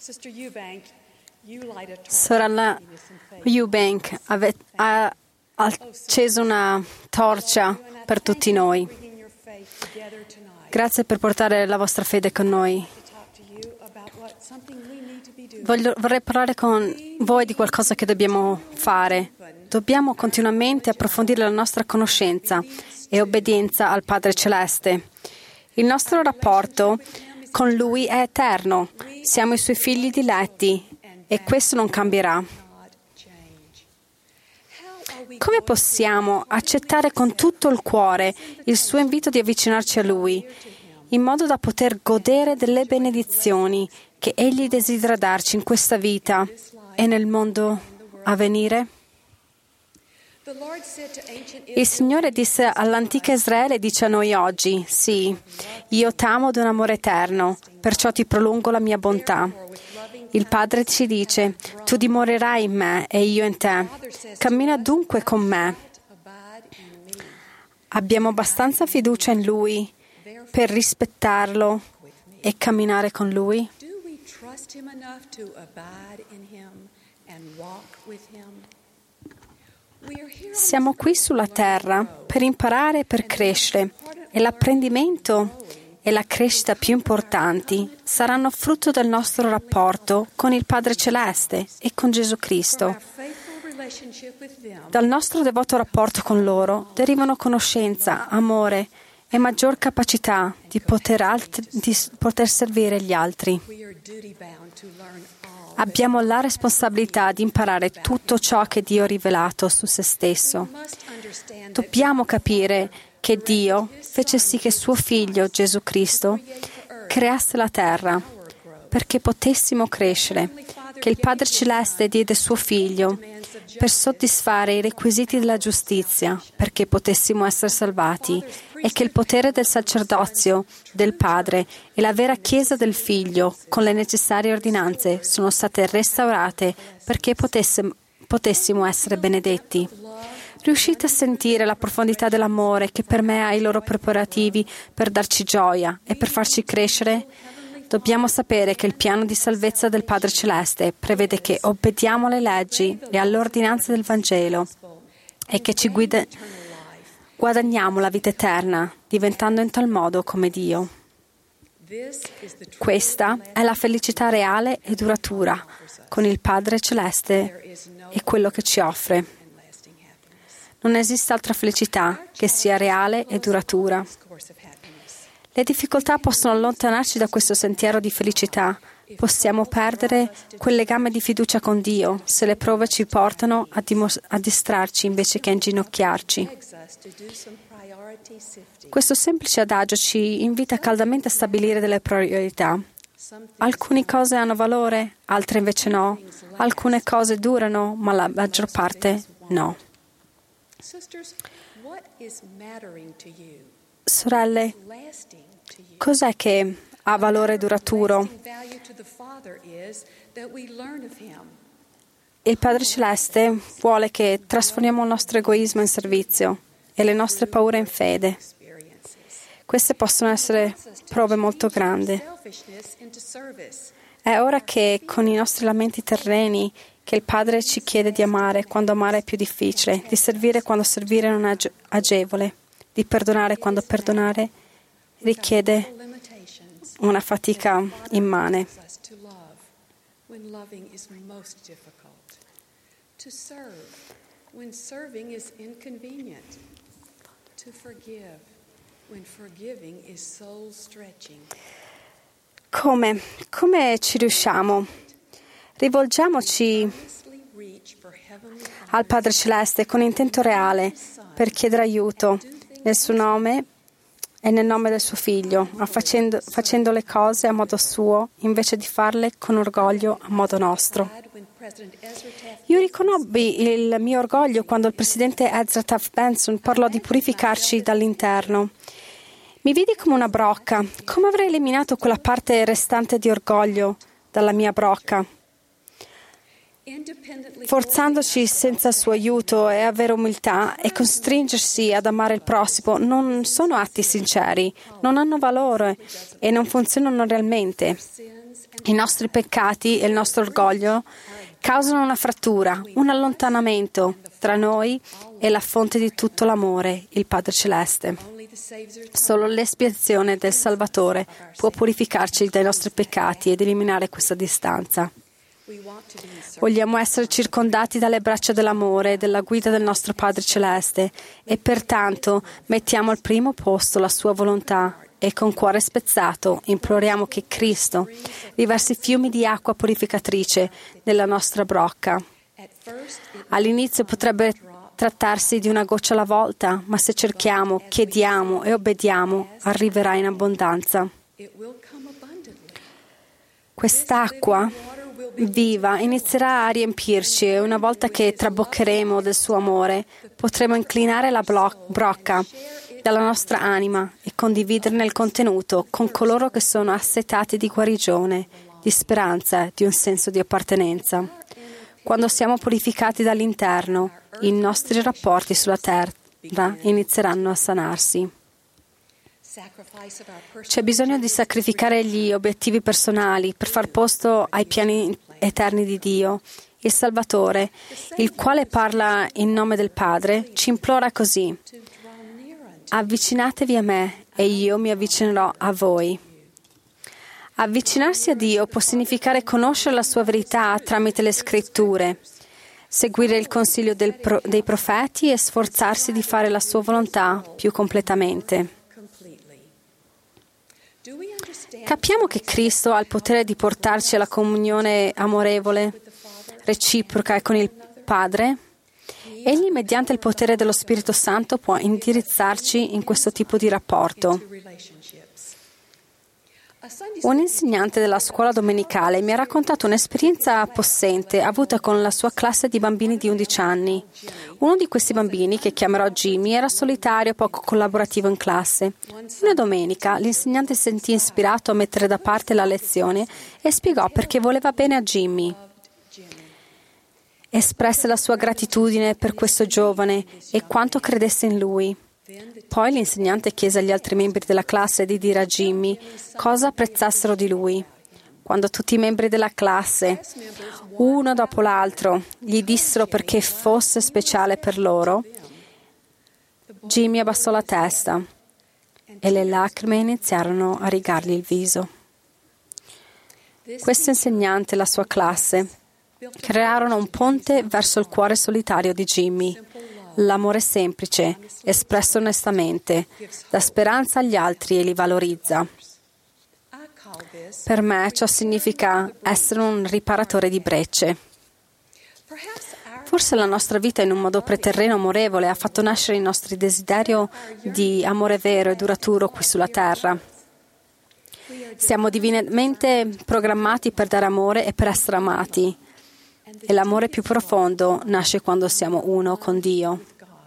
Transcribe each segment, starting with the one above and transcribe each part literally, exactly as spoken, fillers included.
Sorella Eubank ha acceso una torcia per tutti noi. Grazie per portare la vostra fede con noi. Voglio, vorrei parlare con voi di qualcosa che dobbiamo fare. Dobbiamo continuamente approfondire la nostra conoscenza e obbedienza al Padre Celeste. Il nostro rapporto con Lui è eterno. Siamo i Suoi figli diletti e questo non cambierà. Come possiamo accettare con tutto il cuore il Suo invito di avvicinarci a Lui, in modo da poter godere delle benedizioni che Egli desidera darci in questa vita e nel mondo a venire? Il Signore disse all'antica Israele e dice a noi oggi: sì, io t'amo d'un amore eterno, perciò ti prolungo la mia bontà. Il Padre ci dice: tu dimorerai in me e io in te. Cammina dunque con me. Abbiamo abbastanza fiducia in Lui per rispettarlo e camminare con Lui? Siamo qui sulla terra per imparare e per crescere, e l'apprendimento e la crescita più importanti saranno frutto del nostro rapporto con il Padre Celeste e con Gesù Cristo. Dal nostro devoto rapporto con loro derivano conoscenza, amore e maggior capacità di poter, alt- di poter servire gli altri. Abbiamo la responsabilità di imparare tutto ciò che Dio ha rivelato su se stesso. Dobbiamo capire che Dio fece sì che suo Figlio, Gesù Cristo, creasse la terra perché potessimo crescere, che il Padre Celeste diede suo Figlio per soddisfare i requisiti della giustizia, perché potessimo essere salvati, e che il potere del sacerdozio del Padre e la vera Chiesa del Figlio, con le necessarie ordinanze, sono state restaurate perché potessimo, potessimo essere benedetti. Riuscite a sentire la profondità dell'amore che permea i loro preparativi per darci gioia e per farci crescere? Dobbiamo sapere che il piano di salvezza del Padre Celeste prevede che obbediamo alle leggi e alle ordinanze del Vangelo e che ci guida, guadagniamo la vita eterna, diventando in tal modo come Dio. Questa è la felicità reale e duratura con il Padre Celeste e quello che ci offre. Non esiste altra felicità che sia reale e duratura. Le difficoltà possono allontanarci da questo sentiero di felicità. Possiamo perdere quel legame di fiducia con Dio se le prove ci portano a, dimos- a distrarci invece che a inginocchiarci. Questo semplice adagio ci invita caldamente a stabilire delle priorità. Alcune cose hanno valore, altre invece no. Alcune cose durano, ma la maggior parte no. Sorelle, cos'è che ha valore duraturo? Il Padre Celeste vuole che trasformiamo il nostro egoismo in servizio e le nostre paure in fede. Queste possono essere prove molto grandi. È ora che con i nostri lamenti terreni che il Padre ci chiede di amare quando amare è più difficile, di servire quando servire non è agevole, di perdonare quando perdonare richiede una fatica immane. Come? Come ci riusciamo? Rivolgiamoci al Padre Celeste con intento reale per chiedere aiuto nel suo nome e nel nome del suo Figlio, facendo, facendo le cose a modo suo invece di farle con orgoglio a modo nostro. Io riconobbi il mio orgoglio quando il presidente Ezra Taft Benson parlò di purificarci dall'interno. Mi vidi come una brocca. Come avrei eliminato quella parte restante di orgoglio dalla mia brocca? Forzandoci senza il suo aiuto e avere umiltà e costringersi ad amare il prossimo non sono atti sinceri, non hanno valore e non funzionano realmente. I nostri peccati e il nostro orgoglio causano una frattura, un allontanamento tra noi e la fonte di tutto l'amore, il Padre Celeste. Solo l'espiazione del Salvatore può purificarci dai nostri peccati ed eliminare questa distanza. Vogliamo essere circondati dalle braccia dell'amore e della guida del nostro Padre Celeste e pertanto mettiamo al primo posto la sua volontà e con cuore spezzato imploriamo che Cristo riversi fiumi di acqua purificatrice nella nostra brocca. All'inizio potrebbe trattarsi di una goccia alla volta, ma se cerchiamo, chiediamo e obbediamo, arriverà in abbondanza. Quest'acqua viva inizierà a riempirci e una volta che traboccheremo del suo amore, potremo inclinare la blo- brocca dalla nostra anima e condividerne il contenuto con coloro che sono assetati di guarigione, di speranza, di un senso di appartenenza. Quando siamo purificati dall'interno, i nostri rapporti sulla terra inizieranno a sanarsi. C'è bisogno di sacrificare gli obiettivi personali per far posto ai piani eterni di Dio. Il Salvatore, il quale parla in nome del Padre, ci implora così: avvicinatevi a me e io mi avvicinerò a voi. Avvicinarsi a Dio può significare conoscere la sua verità tramite le scritture, seguire il consiglio del pro- dei profeti e sforzarsi di fare la sua volontà più completamente. Capiamo che Cristo ha il potere di portarci alla comunione amorevole, reciproca con il Padre. Egli, mediante il potere dello Spirito Santo, può indirizzarci in questo tipo di rapporto. Un insegnante della scuola domenicale mi ha raccontato un'esperienza possente avuta con la sua classe di bambini di undici anni. Uno di questi bambini, che chiamerò Jimmy, era solitario e poco collaborativo in classe. Una domenica l'insegnante si sentì ispirato a mettere da parte la lezione e spiegò perché voleva bene a Jimmy. Espresse la sua gratitudine per questo giovane e quanto credesse in lui. Poi l'insegnante chiese agli altri membri della classe di dire a Jimmy cosa apprezzassero di lui. Quando tutti i membri della classe, uno dopo l'altro, gli dissero perché fosse speciale per loro, Jimmy abbassò la testa e le lacrime iniziarono a rigargli il viso. Questo insegnante e la sua classe crearono un ponte verso il cuore solitario di Jimmy. L'amore semplice, espresso onestamente, dà speranza agli altri e li valorizza. Per me ciò significa essere un riparatore di brecce. Forse la nostra vita in un modo preterreno amorevole ha fatto nascere il nostro desiderio di amore vero e duraturo qui sulla terra. Siamo divinamente programmati per dare amore e per essere amati. E l'amore più profondo nasce quando siamo uno con Dio.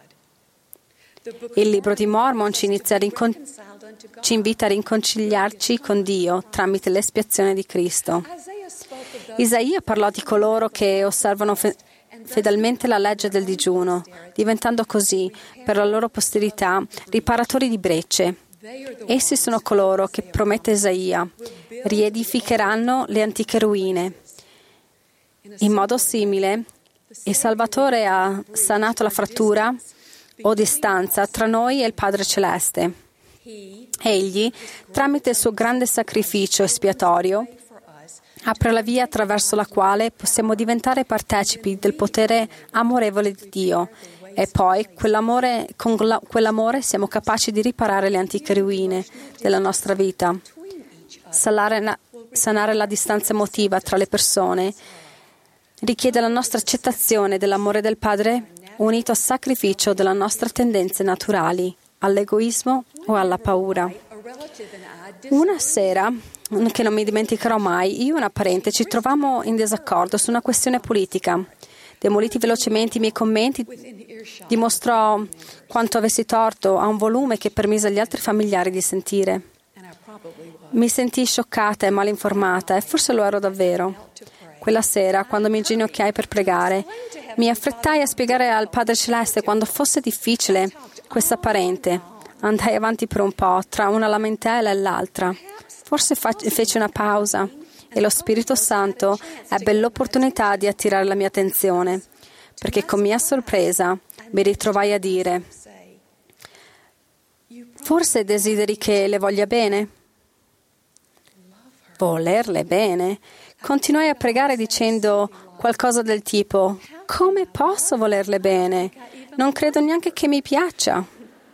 Il libro di Mormon ci, inizia a rincon- ci invita a riconciliarci con Dio tramite l'espiazione di Cristo. Isaia parlò di coloro che osservano fe- fedelmente la legge del digiuno, diventando così, per la loro posterità, riparatori di brecce. Essi sono coloro che, promette Isaia, riedificheranno le antiche ruine. In modo simile, il Salvatore ha sanato la frattura o distanza tra noi e il Padre Celeste. Egli, tramite il suo grande sacrificio espiatorio, apre la via attraverso la quale possiamo diventare partecipi del potere amorevole di Dio e poi quell'amore, con la, quell'amore siamo capaci di riparare le antiche ruine della nostra vita, sanare, sanare la distanza emotiva tra le persone. Richiede la nostra accettazione dell'amore del Padre unito al sacrificio delle nostre tendenze naturali, all'egoismo o alla paura. Una sera, che non mi dimenticherò mai, io e una parente ci trovammo in disaccordo su una questione politica. Demoliti velocemente i miei commenti, dimostrò quanto avessi torto a un volume che permise agli altri familiari di sentire. Mi sentii scioccata e malinformata, e forse lo ero davvero. Quella sera, quando mi inginocchiai per pregare, mi affrettai a spiegare al Padre Celeste quando fosse difficile questa parente. Andai avanti per un po', tra una lamentela e l'altra. Forse fa- fece una pausa e lo Spirito Santo ebbe l'opportunità di attirare la mia attenzione, perché con mia sorpresa mi ritrovai a dire: forse desideri che le voglia bene? Volerle bene? Continuai a pregare dicendo qualcosa del tipo: come posso volerle bene? Non credo neanche che mi piaccia.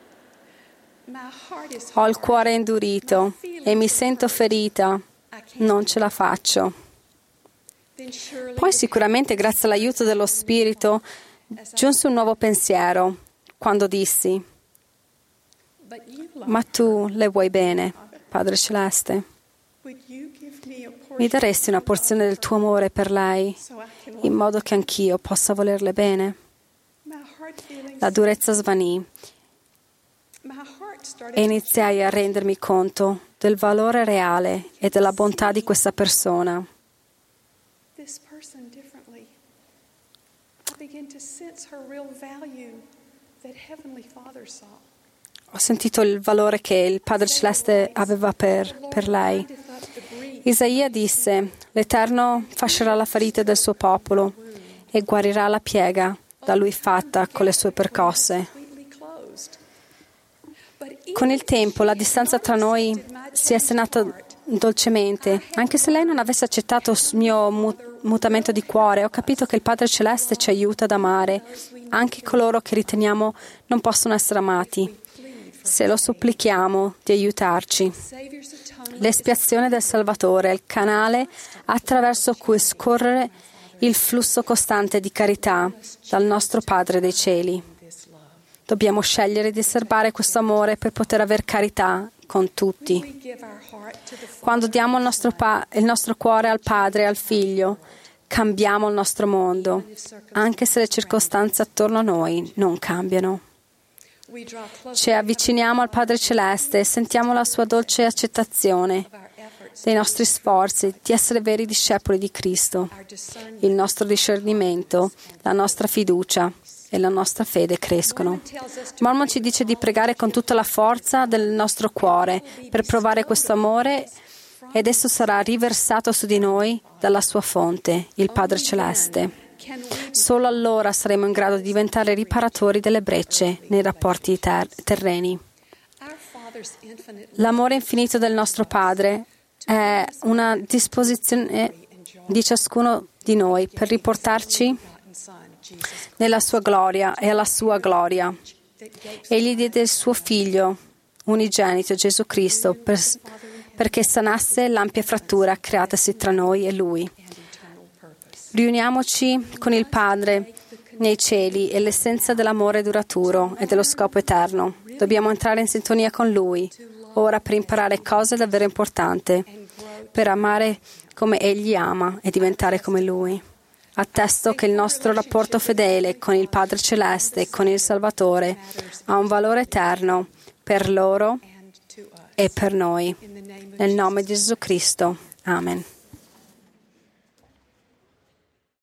Ho il cuore indurito e mi sento ferita. Non ce la faccio. Poi sicuramente, grazie all'aiuto dello Spirito, giunse un nuovo pensiero quando dissi: ma tu le vuoi bene, Padre Celeste? Mi daresti una porzione del tuo amore per lei, in modo che anch'io possa volerle bene? La durezza svanì e iniziai a rendermi conto del valore reale e della bontà di questa persona. Ho sentito il valore che il Padre Celeste aveva per, per lei. Isaia disse: l'Eterno fascerà la ferita del suo popolo e guarirà la piega da lui fatta con le sue percosse. Con il tempo la distanza tra noi si è sanata dolcemente. Anche se lei non avesse accettato il mio mutamento di cuore, ho capito che il Padre Celeste ci aiuta ad amare anche coloro che riteniamo non possono essere amati, se lo supplichiamo di aiutarci. L'espiazione del Salvatore è il canale attraverso cui scorre il flusso costante di carità dal nostro Padre dei cieli. Dobbiamo scegliere di serbare questo amore per poter avere carità con tutti. Quando diamo il nostro, pa- il nostro cuore al Padre e al Figlio, cambiamo il nostro mondo, anche se le circostanze attorno a noi non cambiano. Ci avviciniamo al Padre Celeste e sentiamo la sua dolce accettazione dei nostri sforzi di essere veri discepoli di Cristo. Il nostro discernimento, la nostra fiducia e la nostra fede crescono. Mormon ci dice di pregare con tutta la forza del nostro cuore per provare questo amore, ed esso sarà riversato su di noi dalla sua fonte, il Padre Celeste. Solo allora saremo in grado di diventare riparatori delle brecce nei rapporti ter- terreni. L'amore infinito del nostro Padre è una disposizione di ciascuno di noi per riportarci nella sua gloria e alla sua gloria. Egli diede il suo Figlio unigenito, Gesù Cristo, per, perché sanasse l'ampia frattura creatasi tra noi e Lui. Riuniamoci con il Padre nei cieli e l'essenza dell'amore duraturo e dello scopo eterno. Dobbiamo entrare in sintonia con Lui, ora, per imparare cose davvero importanti, per amare come Egli ama e diventare come Lui. Attesto che il nostro rapporto fedele con il Padre Celeste e con il Salvatore ha un valore eterno per loro e per noi. Nel nome di Gesù Cristo. Amen.